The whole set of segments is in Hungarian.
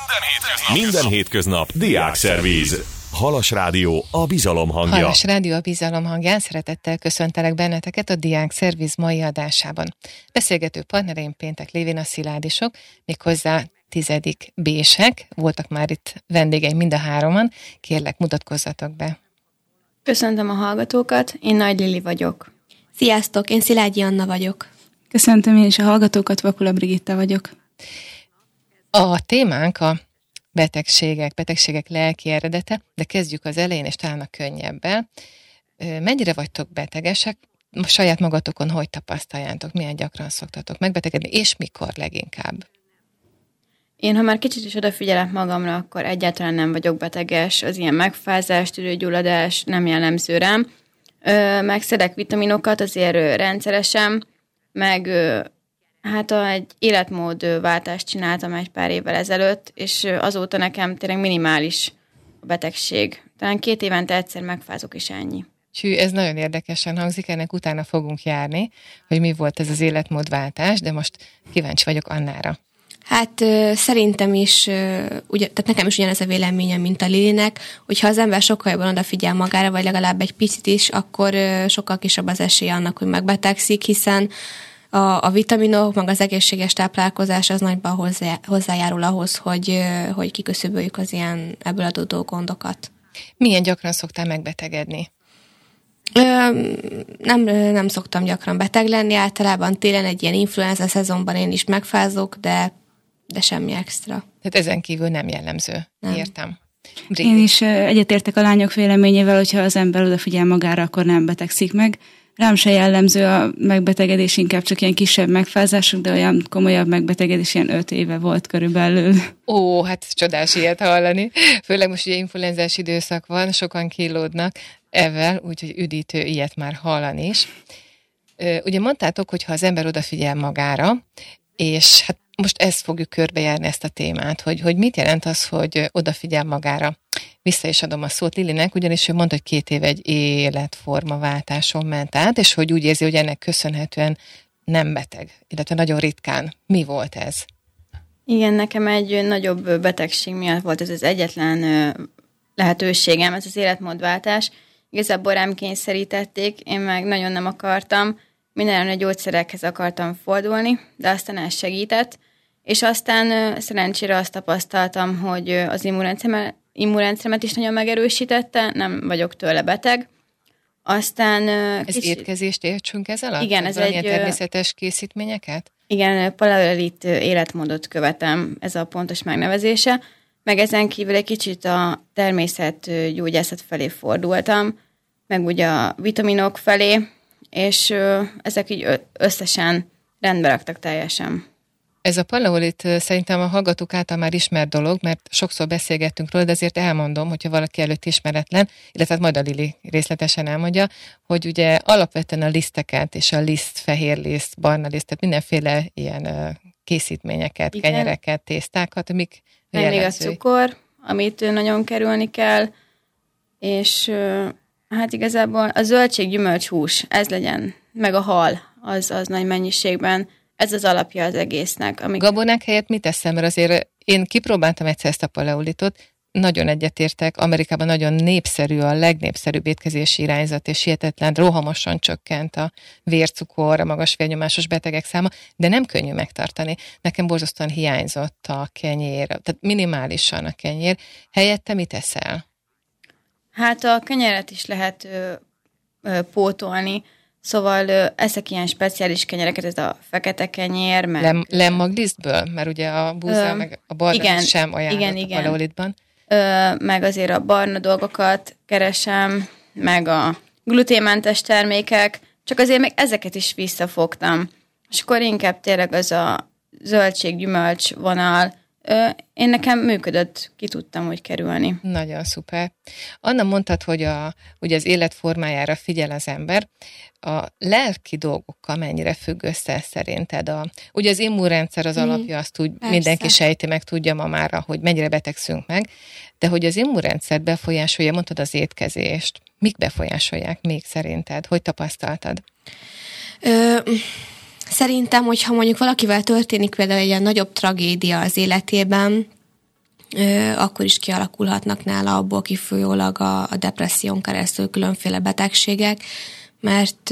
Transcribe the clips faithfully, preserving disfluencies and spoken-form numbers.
hétköznap, Minden hétköznap Diákszervíz. Halas Rádió, a bizalom hangja. Halas Rádió, a bizalom hangján szeretettel köszöntelek benneteket a Diákszervíz mai adásában. Beszélgető partnereim péntek lévén a szilárdisok, méghozzá tizedik B-sek, voltak már itt vendégeim mind a hároman, kérlek mutatkozzatok be. Köszöntöm a hallgatókat, én Nagy Lili vagyok. Sziasztok, én Szilágyi Anna vagyok. Köszöntöm én is a hallgatókat, Vakula Brigitta vagyok. A témánk a betegségek, betegségek lelki eredete, de kezdjük az elején, és talán a könnyebbel. Mennyire vagytok betegesek? Saját magatokon hogy tapasztaljátok? Milyen gyakran szoktatok megbetegedni, és mikor leginkább? Én, ha már kicsit is odafigyelek magamra, akkor egyáltalán nem vagyok beteges. Az ilyen megfázás, tüdőgyulladás nem jellemző rám. Megszedek vitaminokat azért rendszeresen, meg hát egy életmódváltást csináltam egy pár évvel ezelőtt, és azóta nekem tényleg minimális a betegség. Talán két évente egyszer megfázok, és ennyi. Hű, ez nagyon érdekesen hangzik, ennek utána fogunk járni, hogy mi volt ez az életmódváltás, de most kíváncsi vagyok Annára. Hát szerintem is, ugye, tehát nekem is ugyanez a véleményem, mint a Lilinek, hogyha az ember sokkal jobban odafigyel magára, vagy legalább egy picit is, akkor sokkal kisebb az esélye annak, hogy megbetegszik, hiszen a, a vitaminok, meg az egészséges táplálkozás az nagyban hozzá, hozzájárul ahhoz, hogy, hogy kiköszöböljük az ilyen ebből adódó gondokat. Milyen gyakran szoktál megbetegedni? Ö, nem, nem szoktam gyakran beteg lenni, általában télen egy ilyen influenza szezonban én is megfázok, de, de semmi extra. Tehát ezen kívül nem jellemző. Nem. Értem. Brigitte. Én is egyetértek a lányok véleményével, hogyha az ember odafigyel magára, akkor nem betegszik meg. Rám se jellemző a megbetegedés, inkább csak ilyen kisebb megfázások, de olyan komolyabb megbetegedés ilyen öt éve volt körülbelül. Ó, hát csodás ilyet hallani. Főleg most ugye influenzás időszak van, sokan kínlódnak ezzel, úgyhogy üdítő ilyet már hallani is. Ugye mondtátok, hogy ha az ember odafigyel magára, és hát most ezt fogjuk körbejárni, ezt a témát, hogy, hogy mit jelent az, hogy odafigyel magára. Vissza is adom a szót Lilinek, ugyanis ő mondta, hogy két év egy életformaváltáson ment át, és hogy úgy érzi, hogy ennek köszönhetően nem beteg, illetve nagyon ritkán. Mi volt ez? Igen, nekem egy nagyobb betegség miatt volt ez az egyetlen lehetőségem, ez az életmódváltás. Igazából rám kényszerítették, én meg nagyon nem akartam, mindenre a gyógyszerekhez akartam fordulni, de aztán ez segített, és aztán szerencsére azt tapasztaltam, hogy az immunrendszeremet, immunrendszeremet is nagyon megerősítette, nem vagyok tőle beteg. Aztán ez kicsit... étkezést értsünk ez alatt? Igen, ez egy... Ilyen természetes készítményeket? Igen, paleolit életmódot követem, ez a pontos megnevezése, meg ezen kívül egy kicsit a természetgyógyászat felé fordultam, meg ugye a vitaminok felé, és ezek így összesen rendbe raktak teljesen. Ez a paleolit szerintem a hallgatók által már ismert dolog, mert sokszor beszélgettünk róla, de azért elmondom, hogyha valaki előtt ismeretlen, illetve majd a Lili részletesen elmondja, hogy ugye alapvetően a liszteket és a liszt, fehér liszt, barna liszt, tehát mindenféle ilyen készítményeket, igen, kenyereket, tésztákat, amik még a cukor, amit nagyon kerülni kell, és hát igazából a zöldség, gyümölcs, hús, ez legyen, meg a hal, az, az nagy mennyiségben. Ez az alapja az egésznek. Amik... Gabonák helyett mit teszem? Mert azért én kipróbáltam egyszer ezt a paleolitot, nagyon egyetértek, Amerikában nagyon népszerű, a legnépszerűbb étkezési irányzat, és hihetetlen, rohamosan csökkent a vércukor, a magas vérnyomásos betegek száma, de nem könnyű megtartani. Nekem borzasztóan hiányzott a kenyér, tehát minimálisan a kenyér. Helyette mit eszel? Hát a kenyeret is lehet ö, ö, pótolni, szóval ö, eszek ilyen speciális kenyereket, ez a fekete kenyér, meg... Lem, lemmaglisztből? Mert ugye a búza, ö, meg a barna igen, sem ajánlott igen, a igen. paleolitban. Ö, meg azért a barna dolgokat keresem, meg a gluténmentes termékek, csak azért meg ezeket is visszafogtam. És akkor inkább tényleg az a zöldség-gyümölcs vonal, én nekem működött, ki tudtam úgy kerülni. Nagyon szuper. Anna, mondtad, hogy a, ugye az életformájára figyel az ember. A lelki dolgokkal mennyire függ össze szerinted? A, ugye az immunrendszer az mm. alapja, azt úgy Persze. mindenki sejti, meg tudja ma már, hogy mennyire betegszünk meg, de hogy az immunrendszer befolyásolja, mondtad az étkezést. Mik befolyásolják még szerinted? Hogy tapasztaltad? Ö... Szerintem, hogyha mondjuk valakivel történik például egy ilyen nagyobb tragédia az életében, akkor is kialakulhatnak nála abból kifolyólag a, a depresszión keresztül különféle betegségek, mert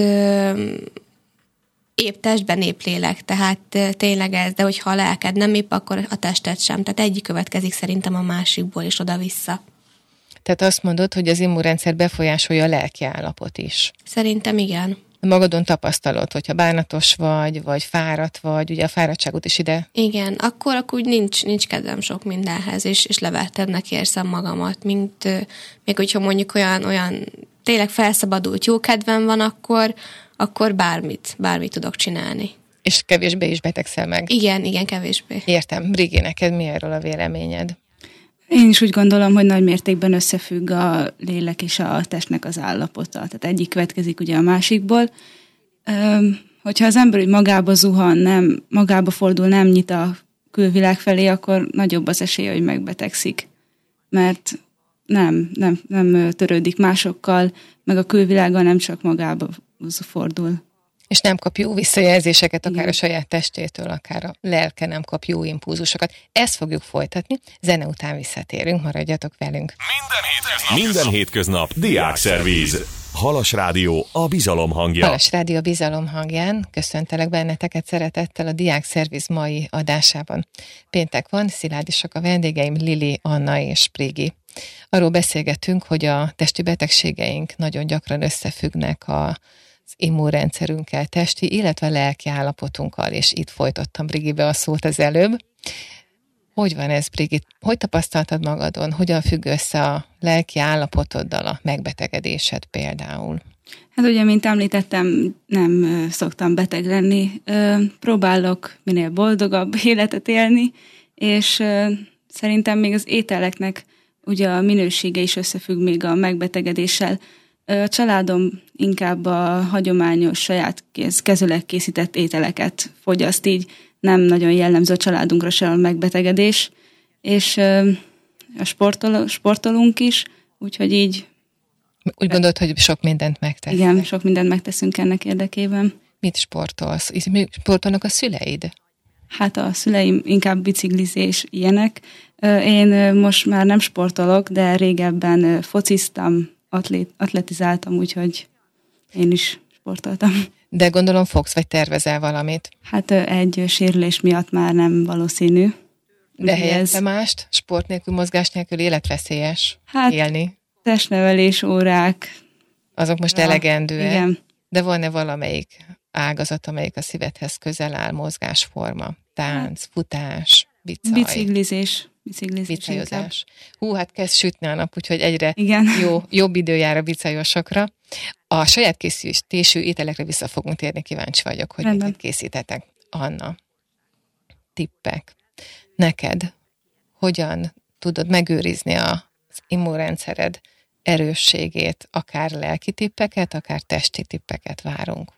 épp testben, épp lélek, tehát tényleg ez, de hogyha a lelked nem épp, akkor a tested sem. Tehát egyik következik szerintem a másikból is oda-vissza. Tehát azt mondod, hogy az immunrendszer befolyásolja a lelki állapot is. Szerintem igen. Magadon tapasztalod, hogyha bánatos vagy, vagy fáradt vagy, ugye a fáradtságot is ide. Igen, akkor, akkor úgy nincs, nincs kedvem sok mindenhez, és, és levertebbnek érzem magamat, mint még hogyha mondjuk olyan, olyan tényleg felszabadult jó kedvem van, akkor, akkor bármit, bármit tudok csinálni. És kevésbé is betegszel meg. Igen, igen, kevésbé. Értem. Brigi, neked mi erről a véleményed? Én is úgy gondolom, hogy nagy mértékben összefügg a lélek és a testnek az állapota. Tehát egyik következik ugye a másikból. Üm, hogyha az ember úgy magába zuhan, nem, magába fordul, nem nyit a külvilág felé, akkor nagyobb az esélye, hogy megbetegszik. Mert nem, nem, nem törődik másokkal, meg a külvilággal nem csak magába fordul. És nem kap jó visszajelzéseket, akár Igen. a saját testétől, akár a lelke nem kap jó impulzusokat. Ezt fogjuk folytatni, zene után visszatérünk, maradjatok velünk. Minden hétköznap, Minden hétköznap Diákszervíz. Halas Rádió, a bizalom hangja. Halas Rádió, a bizalom hangján. Köszöntelek benneteket szeretettel a Diákszervíz mai adásában. Péntek van, Szilágyisak a vendégeim, Lili, Anna és Brigi. Arról beszélgetünk, hogy a testi betegségeink nagyon gyakran összefüggnek a az immunrendszerünkkel, testi, illetve lelki állapotunkkal, és itt folytottam Brigibe a szót az előbb. Hogy van ez, Brigi? Hogy tapasztaltad magadon? Hogyan függ össze a lelki állapotoddal a megbetegedésed például? Hát ugye, mint említettem, nem szoktam beteg lenni. Próbálok minél boldogabb életet élni, és szerintem még az ételeknek ugye a minősége is összefügg még a megbetegedéssel. A családom inkább a hagyományos, saját kéz, kezüleg készített ételeket fogyaszt, így nem nagyon jellemző a családunkra se a megbetegedés, és a sportol, sportolunk is, úgyhogy így... Úgy gondolod, hogy sok mindent megteszünk? Igen, sok mindent megteszünk ennek érdekében. Mit sportolsz? Mi sportolnak a szüleid? Hát a szüleim inkább biciklizés, ilyenek. Én most már nem sportolok, de régebben fociztam, Atlet, atletizáltam, úgyhogy én is sportoltam. De gondolom fogsz, vagy tervezel valamit? Hát egy sérülés miatt már nem valószínű. De helyette mást? Sport nélkül, mozgás nélkül életveszélyes hát, élni? Testnevelés órák. Azok most ja, elegendőek? Igen. De van-e valamelyik ágazat, amelyik a szívedhez közel áll, mozgásforma? Tánc, hát, futás, bicaj? Biciklizés. Bicajozás. Hú, hát kezd sütni a nap, úgyhogy egyre jó, jobb idő jár a bicajosokra. A saját készítésű ételekre vissza fogunk térni, kíváncsi vagyok, hogy Rendben. Mit készítetek. Anna, tippek. Neked hogyan tudod megőrizni az immunrendszered erősségét, akár lelki tippeket, akár testi tippeket várunk?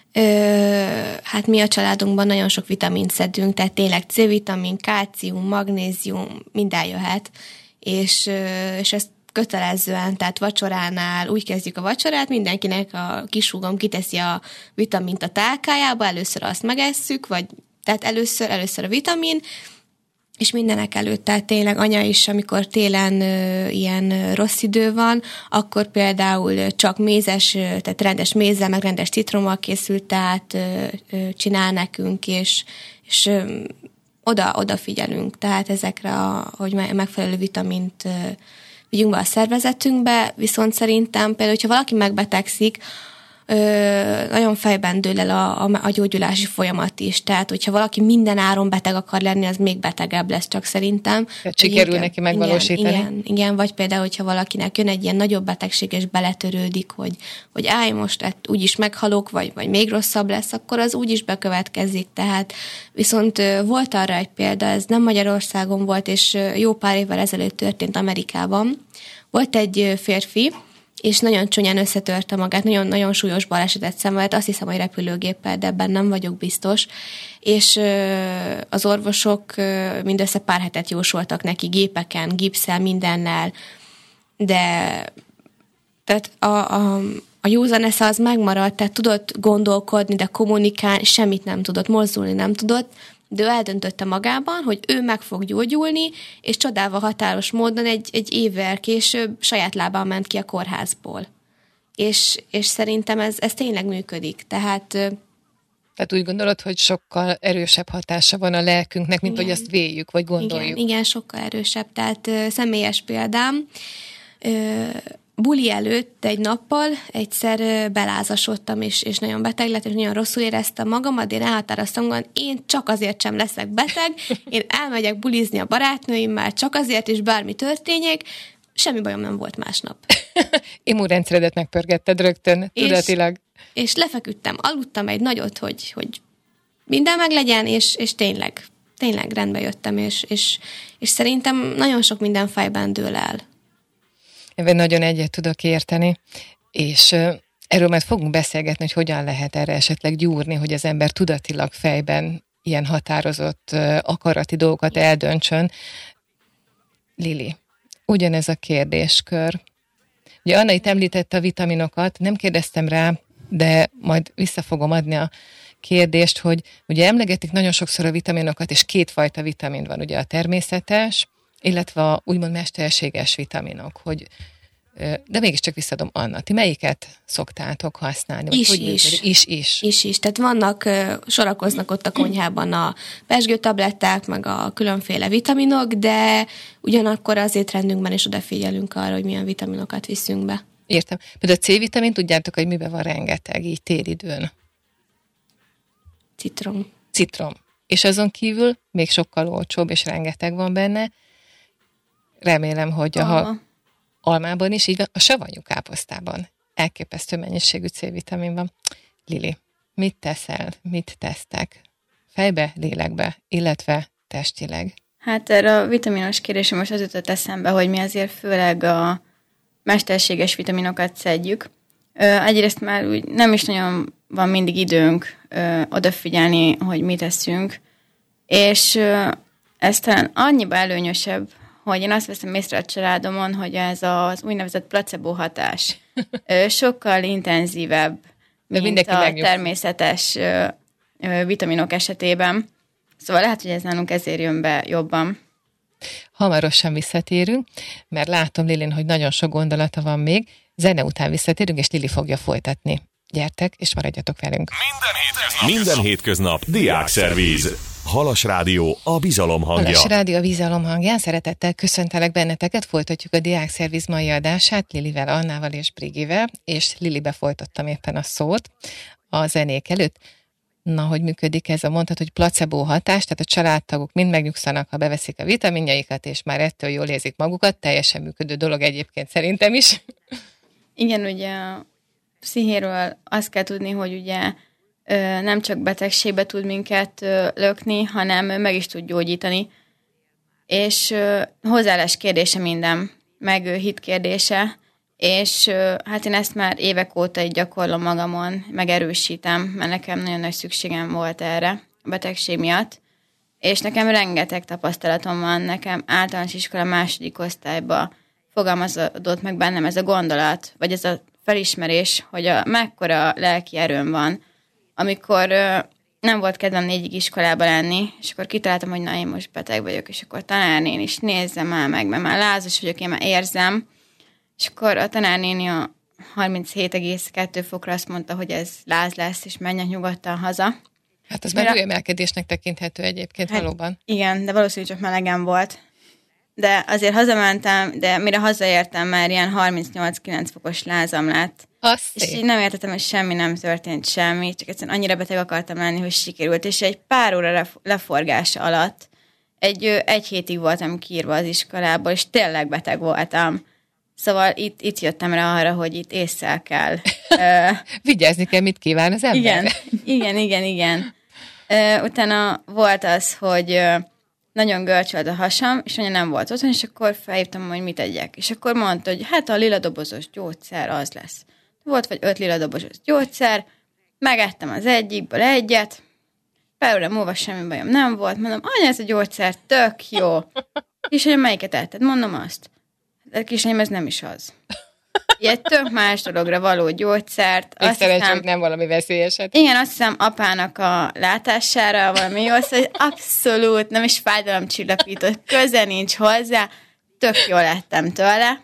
Ö, hát mi a családunkban nagyon sok vitamint szedünk, tehát tényleg C-vitamin, kálcium, magnézium, minden jöhet, és, és ezt kötelezően, tehát vacsoránál úgy kezdjük a vacsorát, mindenkinek a kisúgom kiteszi a vitamint a tálkájába, először azt megesszük, vagy tehát először, először a vitamin, és mindenek előtt, tehát tényleg anya is, amikor télen ö, ilyen rossz idő van, akkor például csak mézes, tehát rendes mézzel, meg rendes citrommal készült, tehát ö, ö, csinál nekünk, és, és ö, oda, odafigyelünk, tehát ezekre, a, hogy megfelelő vitamint ö, vigyünk be a szervezetünkbe, viszont szerintem például, hogyha valaki megbetegszik, Ö, nagyon fejben dől el a, a, a gyógyulási folyamat is. Tehát, hogyha valaki minden áron beteg akar lenni, az még betegebb lesz csak szerintem. Tehát sikerül neki megvalósítani? Igen, igen, igen, vagy például, hogyha valakinek jön egy ilyen nagyobb betegség, és beletörődik, hogy, hogy állj, most hát úgyis meghalok, vagy, vagy még rosszabb lesz, akkor az úgyis bekövetkezik. Tehát viszont volt arra egy példa, ez nem Magyarországon volt, és jó pár évvel ezelőtt történt Amerikában. Volt egy férfi, és nagyon csúnyán összetörte magát, nagyon-nagyon súlyos balesetet szenvedett, azt hiszem, hogy repülőgéppel, de ebben nem vagyok biztos, és az orvosok mindössze pár hetet jósoltak neki gépeken, gipszel, mindennel, de tehát a, a, a józan esze az megmaradt, tehát tudott gondolkodni, de kommunikálni, semmit nem tudott, mozdulni nem tudott, de ő eldöntötte magában, hogy ő meg fog gyógyulni, és csodálva határos módon egy, egy évvel később saját lábán ment ki a kórházból. És, és szerintem ez, ez tényleg működik. Tehát, Tehát úgy gondolod, hogy sokkal erősebb hatása van a lelkünknek, mint igen. hogy azt véljük, vagy gondoljuk. Igen, igen, sokkal erősebb. Tehát személyes példám, buli előtt egy nappal egyszer belázasodtam, és, és nagyon beteg lett, és nagyon rosszul éreztem magamat, én elhatároztam, hogy én csak azért sem leszek beteg, én elmegyek bulizni a barátnőimmel, csak azért, és bármi történjék, semmi bajom nem volt másnap. Immunrendszeredet megpörgetted rögtön, és, tudatilag. És lefeküdtem, aludtam egy nagyot, hogy, hogy minden meglegyen, és, és tényleg, tényleg rendbe jöttem, és, és, és szerintem nagyon sok minden fejben dől el. Ebben nagyon egyet tudok érteni, és erről majd fogunk beszélgetni, hogy hogyan lehet erre esetleg gyúrni, hogy az ember tudatilag fejben ilyen határozott akarati dolgokat eldöntsön. Lili, ugyanez a kérdéskör. Ugye Anna itt említette a vitaminokat, nem kérdeztem rá, de majd vissza fogom adni a kérdést, hogy ugye emlegetik nagyon sokszor a vitaminokat, és kétfajta vitamin van, ugye a természetes, illetve a úgymond mesterséges vitaminok, hogy, de mégiscsak visszadom Anna, ti melyiket szoktátok használni? Is, hogy is. is. Is, is. is. Tehát vannak, sorakoznak ott a konyhában a pezsgőtabletták, meg a különféle vitaminok, de ugyanakkor az étrendünkben is odafigyelünk arra, hogy milyen vitaminokat viszünk be. Értem. Például a C-vitamin, tudjátok, hogy miben van rengeteg, így télidőn? Citrom. Citrom. És azon kívül még sokkal olcsóbb, és rengeteg van benne. Remélem, hogy a ha almában is így van, a savanyú káposztában elképesztő mennyiségű C-vitamin van. Lili, mit teszel, mit tesztek? Fejbe, lélekbe, illetve testileg? Hát erre a vitaminos kérdésem most az jutott eszembe, hogy mi azért főleg a mesterséges vitaminokat szedjük. Egyrészt már úgy nem is nagyon van mindig időnk ö, odafigyelni, hogy mit teszünk, és ö, ez talán annyiba előnyösebb, hogy én azt veszem észre a családomon, hogy ez az úgynevezett placebo hatás ö, sokkal intenzívebb, mint a megnyugsz. természetes ö, ö, vitaminok esetében. Szóval lehet, hogy ez nálunk ezért jön be jobban. Hamarosan visszatérünk, mert látom Lilin, hogy nagyon sok gondolata van még. Zene után visszatérünk, és Lili fogja folytatni. Gyertek, és maradjatok velünk. Minden hétköznap, Minden hétköznap Diákszervíz. Halas Rádió, a bizalom hangja. Halas Rádió, a bizalom hangján. Szeretettel köszöntelek benneteket. Folytatjuk a Diákszervíz mai adását Lilivel, Annával és Brigivel, és Lilibe folytattam éppen a szót a zenék előtt. Na, hogy működik ez a mondat, hogy placebo hatás, tehát a családtagok mind megnyugszanak, ha beveszik a vitaminjaikat, és már ettől jól érzik magukat. Teljesen működő dolog egyébként szerintem is. Igen, ugye a pszichéről azt kell tudni, hogy ugye nem csak betegségbe tud minket lökni, hanem meg is tud gyógyítani. És hozzáállás kérdése minden, meg hit kérdése, és hát én ezt már évek óta így gyakorlom magamon, megerősítem, mert nekem nagyon nagy szükségem volt erre a betegség miatt, és nekem rengeteg tapasztalatom van, nekem általános iskola második osztályban fogalmazódott meg bennem ez a gondolat, vagy ez a felismerés, hogy a, mekkora lelki erőm van, amikor ö, nem volt kedvem négyig iskolába lenni, és akkor kitaláltam, hogy na, én most beteg vagyok, és akkor tanárnén is nézzem már meg, mert már lázas vagyok, én már érzem, és akkor a tanárnéni a harminchét egész kettő fokra azt mondta, hogy ez láz lesz, és menjek nyugodtan haza. Hát az már hőemelkedésnek tekinthető egyébként hát, valóban. Igen, de valószínűleg csak melegem volt. De azért hazamentem, de mire hazaértem, már ilyen harmincnyolc-kilenc fokos lázam lett. Azt és így nem értettem, hogy semmi nem történt, semmi, csak egyszerűen annyira beteg akartam lenni, hogy sikerült. És egy pár óra leforgása alatt egy, egy hétig voltam kiírva az iskolából, és tényleg beteg voltam. Szóval itt, itt jöttem rá arra, hogy itt ésszel kell. Vigyázni kell, mit kíván az ember. Igen, igen, igen, igen. Utána volt az, hogy nagyon görcsölt a hasam, és anya nem volt otthon, és akkor felhívtam, hogy mit tegyek. És akkor mondta, hogy hát a lila dobozos gyógyszer az lesz. Volt vagy öt lila dobozos gyógyszer, megettem az egyikből egyet, pár óra múlva semmi bajom nem volt, mondom, anya, ez a gyógyszer tök jó. És hogy melyiket etted? Mondom azt. De kisanyám, ez nem is az. ilyen tök más dologra való gyógyszert. Azt hiszem, hogy nem valami veszélyeset. Igen, azt hiszem apának a látására valami jó, hogy abszolút nem is fájdalomcsillapító, köze nincs hozzá, tök jól lettem tőle.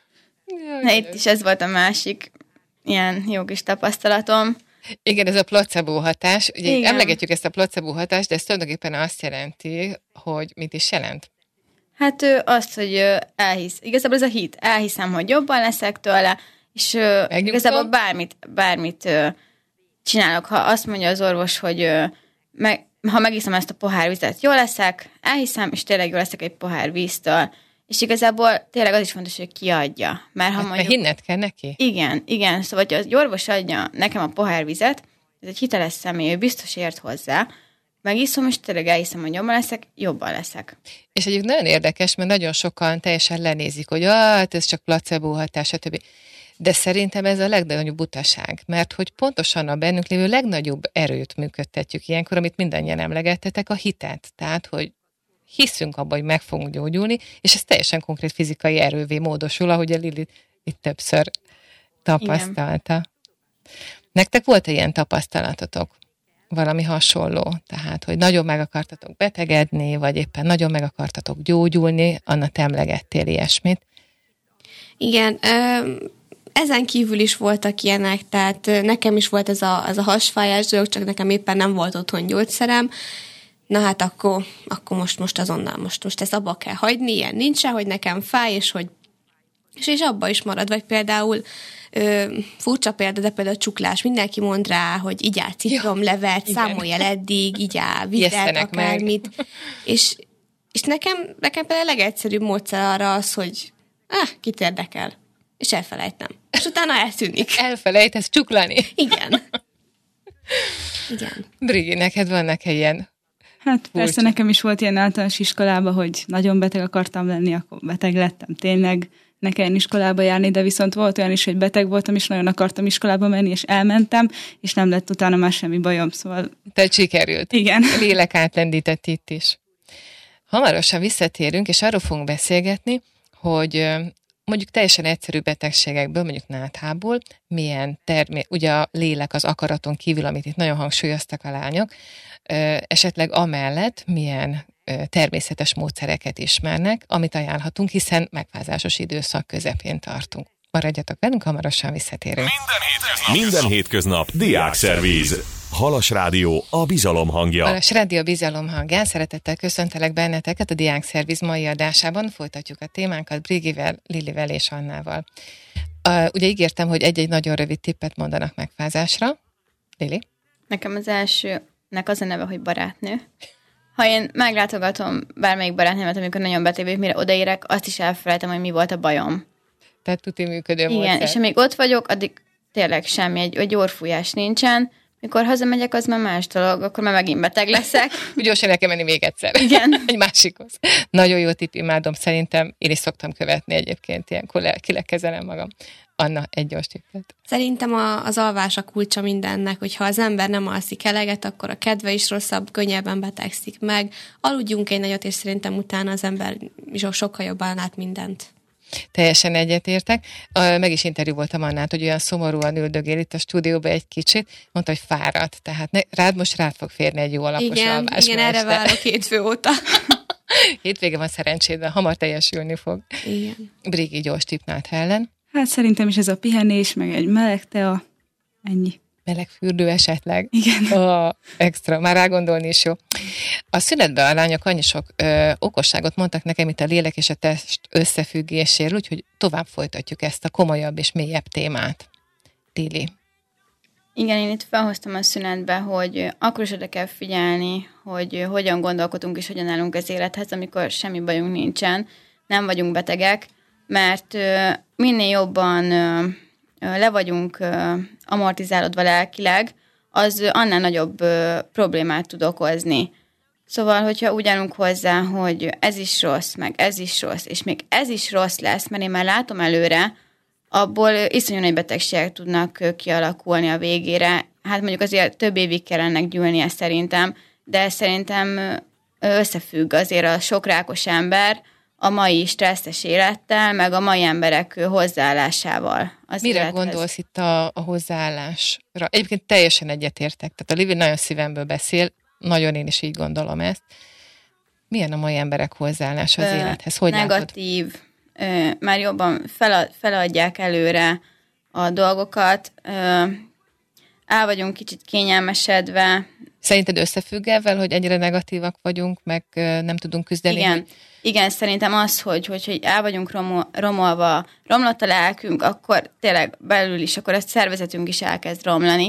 Na, itt is ez volt a másik ilyen jó kis tapasztalatom. Igen, ez a placebo hatás. Ugye igen. Emlegetjük ezt a placebo hatást, de ez tulajdonképpen azt jelenti, hogy mit is jelent? Hát ő azt, hogy elhisz. Igazából ez a hit. Elhiszem, hogy jobban leszek tőle, és Megnyugtom. Igazából bármit, bármit csinálok. Ha azt mondja az orvos, hogy meg, ha megiszom ezt a pohár vizet, jól leszek, elhiszem, és tényleg jól leszek egy pohár víztől. És igazából tényleg az is fontos, hogy kiadja. Mert ha hát, mondjuk... hinned kell neki? Igen, igen. Szóval, hogy az orvos adja nekem a pohár vizet, ez egy hiteles személy, ő biztos ért hozzá, megiszom, és tényleg elhiszem, hogy jobban leszek, jobban leszek. És egyébként nagyon érdekes, mert nagyon sokan teljesen lenézik, hogy ah, hát ez csak placebo hatás, stb. De szerintem ez a legnagyobb butaság, mert hogy pontosan a bennünk lévő legnagyobb erőt működtetjük ilyenkor, amit mindannyian emlegettetek, a hitet. Tehát, hogy hiszünk abban, hogy meg fogunk gyógyulni, és ez teljesen konkrét fizikai erővé módosul, ahogy a Lili itt többször tapasztalta. Igen. Nektek volt ilyen tapasztalatotok? Valami hasonló? Tehát, hogy nagyon meg akartatok betegedni, vagy éppen nagyon meg akartatok gyógyulni, Anna, te emlegettél ilyesmit. Igen, ezen kívül is voltak ilyenek, tehát nekem is volt ez a, ez a hasfájás dolog, csak nekem éppen nem volt otthon gyógyszerem. Na hát akkor, akkor most, most azonnal, most, most ezt abba kell hagyni, ilyen nincsen, hogy nekem fáj, és hogy és, és abba is marad, vagy például ö, furcsa példa, de például a csuklás, mindenki mond rá, hogy igyál citromlevet, számolj el eddig, igyál vizet, akármit, és, és nekem, nekem például a legegyszerűbb módszer arra az, hogy ah, kit érdekel, és elfelejtem. És utána eltűnik. Elfelejtesz csuklani? Igen. Igen. Brigi, neked vannak ilyen? Hát persze, furcsa. Nekem is volt ilyen általános iskolában, hogy nagyon beteg akartam lenni, akkor beteg lettem tényleg, ne kelljen iskolába járni, de viszont volt olyan is, hogy beteg voltam, és nagyon akartam iskolába menni, és elmentem, és nem lett utána már semmi bajom, szóval... Tehát sikerült. Igen. A lélek átlendített itt is. Hamarosan visszatérünk, és arról fogunk beszélgetni, hogy mondjuk teljesen egyszerű betegségekből, mondjuk náthából, milyen termé... ugye a lélek az akaraton kívül, amit itt nagyon hangsúlyoztak a lányok, esetleg amellett milyen természetes módszereket ismernek, amit ajánlhatunk, hiszen megfázásos időszak közepén tartunk. Maradjatok velünk, hamarosan visszatérünk. Minden hétköznap, Minden hétköznap Diákszervíz. Halas Rádió, a bizalom hangja. Halas Rádió, a bizalom hangján. Szeretettel köszöntelek benneteket a Diákszervíz mai adásában. Folytatjuk a témánkat Brigivel, Lilivel és Annával. Uh, ugye ígértem, hogy egy-egy nagyon rövid tippet mondanak megfázásra. Lili? Nekem az elsőnek az a neve, hogy barátnő. Ha én meglátogatom bármelyik barátnőmet, amikor nagyon beteg vagyok, mire odaérek, azt is elfelejtem, hogy mi volt a bajom. Tehát tuti működő Igen, módszer. és amíg ott vagyok, addig tényleg semmi, egy, egy orrfújás nincsen. Mikor hazamegyek, az már más dolog, akkor már megint beteg leszek. Gyorsan el kell menni még egyszer. Igen. Egy másikhoz. Nagyon jó tipp, imádom. Szerintem én is szoktam követni egyébként, ilyenkor kilekezelem magam. Anna, egy gyors tippet. Szerintem a, az alvás a kulcsa mindennek, hogyha az ember nem alszik eleget, akkor a kedve is rosszabb, könnyebben betegszik meg. Aludjunk egy nagyot, és szerintem utána az ember sokkal jobban lát mindent. Teljesen egyetértek. Meg is interjú voltam Annát, hogy olyan szomorúan üldögél itt a stúdióba egy kicsit, mondta, hogy fáradt. Tehát ne, rád most rád fog férni egy jó alapos igen, alvás. Igen, erre várok hétfő óta. Hétvége van szerencséd, de hamar teljesülni fog. Igen. Brigi, gyors tippnád ellen. Hát szerintem is ez a pihenés, meg egy meleg tea, ennyi. Meleg fürdő esetleg. Igen. Oh, extra, már rágondolni is jó. A szünetben a lányok annyi sok ö, okosságot mondtak nekem itt a lélek és a test összefüggéséről, úgyhogy tovább folytatjuk ezt a komolyabb és mélyebb témát. Lili. Igen, én itt felhoztam a szünetbe, hogy akkor is oda kell figyelni, hogy hogyan gondolkodunk és hogyan állunk az élethez, amikor semmi bajunk nincsen, nem vagyunk betegek, mert ö, minél jobban ö, le vagyunk ö, amortizálódva lelkileg, az annál nagyobb ö, problémát tud okozni. Szóval, hogyha úgy állunk hozzá, hogy ez is rossz, meg ez is rossz, és még ez is rossz lesz, mert én már látom előre, abból iszonyú nagy betegségek tudnak kialakulni a végére. Hát mondjuk azért több évig kell ennek gyűlnie szerintem, de szerintem összefügg azért a sok rákos ember, a mai stresszes élettel, meg a mai emberek hozzáállásával. Az Mire élethez. gondolsz itt a, a hozzáállásra? Egyébként teljesen egyetértek. Tehát a Livi nagyon szívemből beszél, nagyon én is így gondolom ezt. Milyen a mai emberek hozzáállása az Ö, élethez? Hogy negatív. Ö, már jobban fel, feladják előre a dolgokat. Ö, el vagyunk kicsit kényelmesedve. Szerinted összefügg ezzel, hogy ennyire negatívak vagyunk, meg nem tudunk küzdeni? Igen, hogy... Igen szerintem az, hogy, hogy, hogy el vagyunk romol, romolva, romlott a lelkünk, akkor tényleg belül is, akkor a szervezetünk is elkezd romlani.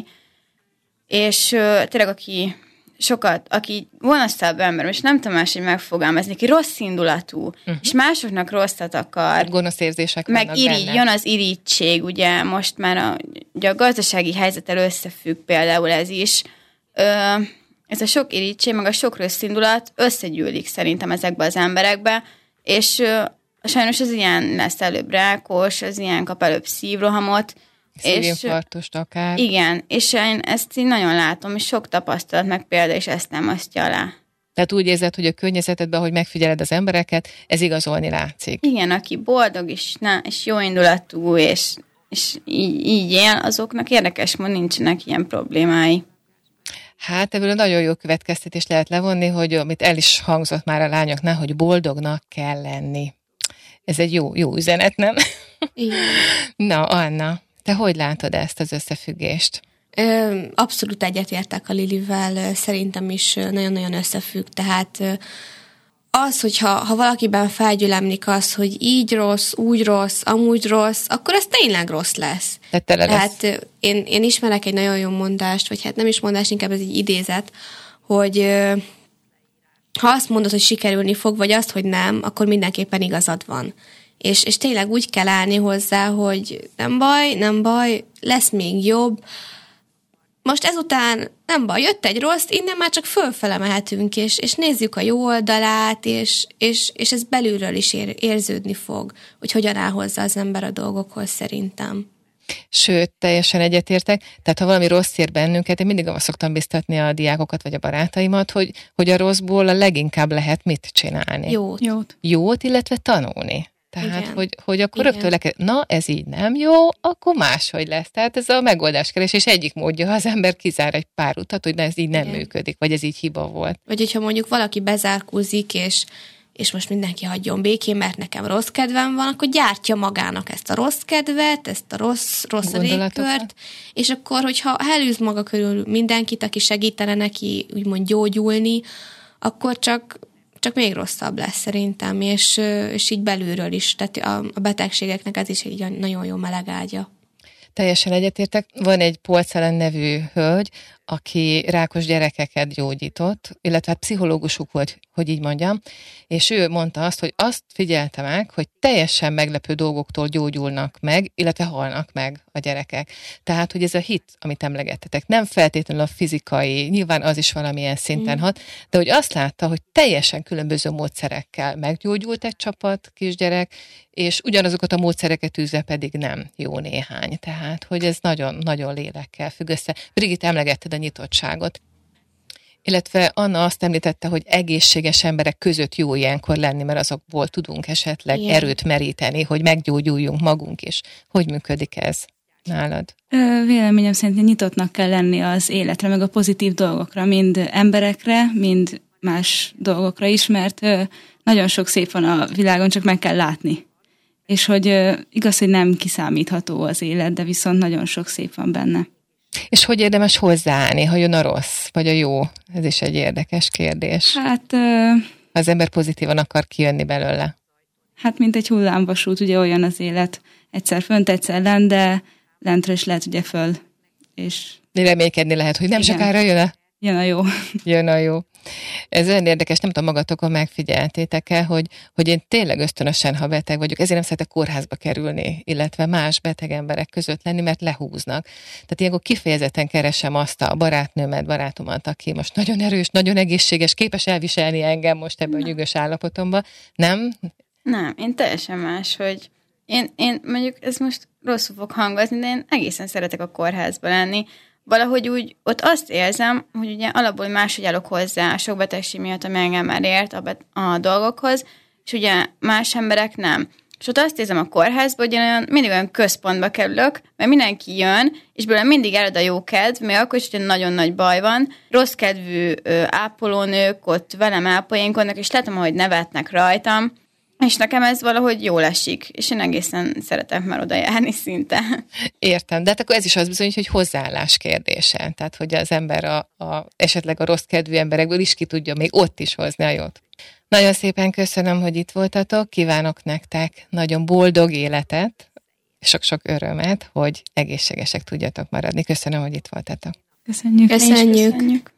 És ö, tényleg aki sokat, aki gonoszabb ember, és nem tudom máshogy megfogalmazni, aki rossz indulatú, uh-huh. és másoknak rosszat akar. Gonosz érzések meg vannak irigy, benne. jön az irigység, ugye most már a, ugye a gazdasági helyzettel összefügg például ez is. Ö, ez a sok irigység, meg a sok rossz indulat összegyűlik szerintem ezekbe az emberekbe, és ö, sajnos az ilyen lesz előbb rákos, az ilyen kap előbb szívrohamot, szívinfarktust akár. Igen, és én ezt így nagyon látom, és sok tapasztalat meg példa, és ezt nem asztja alá. Tehát úgy érzed, hogy a környezetedben, hogy megfigyeled az embereket, ez igazolni látszik. Igen, aki boldog, és, na, és jó indulatú, és, és így, így él, azoknak érdekes módon nincsenek ilyen problémái. Hát ebből nagyon jó következtetés lehet levonni, hogy amit el is hangzott már a lányoknál, hogy boldognak kell lenni. Ez egy jó, jó üzenet, nem? Igen. Na, Anna, te hogy látod ezt az összefüggést? Abszolút egyetértek a Lilivel, szerintem is nagyon-nagyon összefügg, tehát az, hogyha ha valakiben felgyülemlik az, hogy így rossz, úgy rossz, amúgy rossz, akkor ez tényleg rossz lesz. Tehát tele lesz. Tehát én, én ismerek egy nagyon jó mondást, vagy hát nem is mondás, inkább ez egy idézet, hogy ha azt mondod, hogy sikerülni fog, vagy azt, hogy nem, akkor mindenképpen igazad van. És, és tényleg úgy kell állni hozzá, hogy nem baj, nem baj, lesz még jobb. Most ezután nem baj, jött egy rossz, innen már csak fölfele mehetünk, és, és nézzük a jó oldalát, és, és, és ez belülről is ér, érződni fog, hogy hogyan áll hozzá az ember a dolgokhoz szerintem. Sőt, teljesen egyetértek. Tehát ha valami rossz ér bennünket, én mindig azt szoktam biztatni a diákokat vagy a barátaimat, hogy, hogy a rosszból a leginkább lehet mit csinálni. Jót. Jót. Jót, illetve tanulni. Tehát, hogy, hogy akkor Igen. rögtön le na, ez így nem jó, akkor máshogy lesz. Tehát ez a megoldáskeresés egyik módja, ha az ember kizár egy pár utat, hogy na, ez így nem Igen. működik, vagy ez így hiba volt. Vagy hogyha mondjuk valaki bezárkózik, és, és most mindenki hagyjon békén, mert nekem rossz kedvem van, akkor gyártja magának ezt a rossz kedvet, ezt a rossz, rossz légkört, és akkor, hogyha elűz maga körül mindenkit, aki segítene neki úgymond gyógyulni, akkor csak csak még rosszabb lesz szerintem, és, és így belülről is, tehát a, a betegségeknek ez is egy nagyon jó melegágya. Teljesen egyetértek. Van egy Polcelen nevű hölgy, aki rákos gyerekeket gyógyított, illetve hát pszichológusuk volt, hogy így mondjam, és ő mondta azt, hogy azt figyelte meg, hogy teljesen meglepő dolgoktól gyógyulnak meg, illetve halnak meg a gyerekek. Tehát, hogy ez a hit, amit emlegettetek, nem feltétlenül a fizikai, nyilván az is valamilyen szinten mm. hat, de hogy azt látta, hogy teljesen különböző módszerekkel meggyógyult egy csapat kisgyerek, és ugyanazokat a módszereket űzve pedig nem jó néhány. Tehát, hogy ez nagyon-nagyon lélekkel függ össze. Brigitte, emlegetted a nyitottságot. Illetve Anna azt említette, hogy egészséges emberek között jó ilyenkor lenni, mert azokból tudunk esetleg Igen. erőt meríteni, hogy meggyógyuljunk magunk is. Hogy működik ez nálad? Véleményem szerint nyitottnak kell lenni az életre, meg a pozitív dolgokra, mind emberekre, mind más dolgokra is, mert nagyon sok szép van a világon, csak meg kell látni. És hogy igaz, hogy nem kiszámítható az élet, de viszont nagyon sok szép van benne. És hogy érdemes hozzáállni, ha jön a rossz, vagy a jó? Ez is egy érdekes kérdés. Hát... Ha az ember pozitívan akar kijönni belőle. Hát, mint egy hullámvasút, ugye olyan az élet. Egyszer fönt, egyszer lent, de lentre is lehet ugye föl. És... reménykedni lehet, hogy nem Igen. sokára jön a... Jön a jó. Jön a jó. Ez olyan érdekes, nem tudom, magatokon megfigyeltétek-e, hogy, hogy én tényleg ösztönösen, ha beteg vagyok, ezért nem szeretek kórházba kerülni, illetve más beteg emberek között lenni, mert lehúznak. Tehát ilyenkor kifejezetten keresem azt a barátnőmet, barátomat, aki most nagyon erős, nagyon egészséges, képes elviselni engem most ebben a nyűgös állapotomban. Nem? Nem, én teljesen más, hogy én, én mondjuk, ez most rosszul fog hangozni, de én egészen szeretek a kórházba lenni. Valahogy úgy ott azt érzem, hogy ugye alapból máshogy állok hozzá a sok betegség miatt, ami engem már ért a, bet- a dolgokhoz, és ugye más emberek nem. És ott azt érzem a kórházban, hogy én olyan, mindig olyan központba kerülök, mert mindenki jön, és belőle mindig ered a jó kedv, még akkor is, hogy nagyon nagy baj van. Rossz kedvű ö, ápolónők ott velem ápolyénkodnak, és látom, hogy nevetnek rajtam, és nekem ez valahogy jól esik, és én egészen szeretem már oda járni szinte. Értem, de hát akkor ez is az bizonyít, hogy hozzáállás kérdése. Tehát, hogy az ember a, a, esetleg a rossz kedvű emberekből is ki tudja még ott is hozni a jót. Nagyon szépen köszönöm, hogy itt voltatok, kívánok nektek nagyon boldog életet, sok-sok örömet, hogy egészségesek tudjatok maradni. Köszönöm, hogy itt voltatok. Köszönjük. Köszönjük. Köszönjük.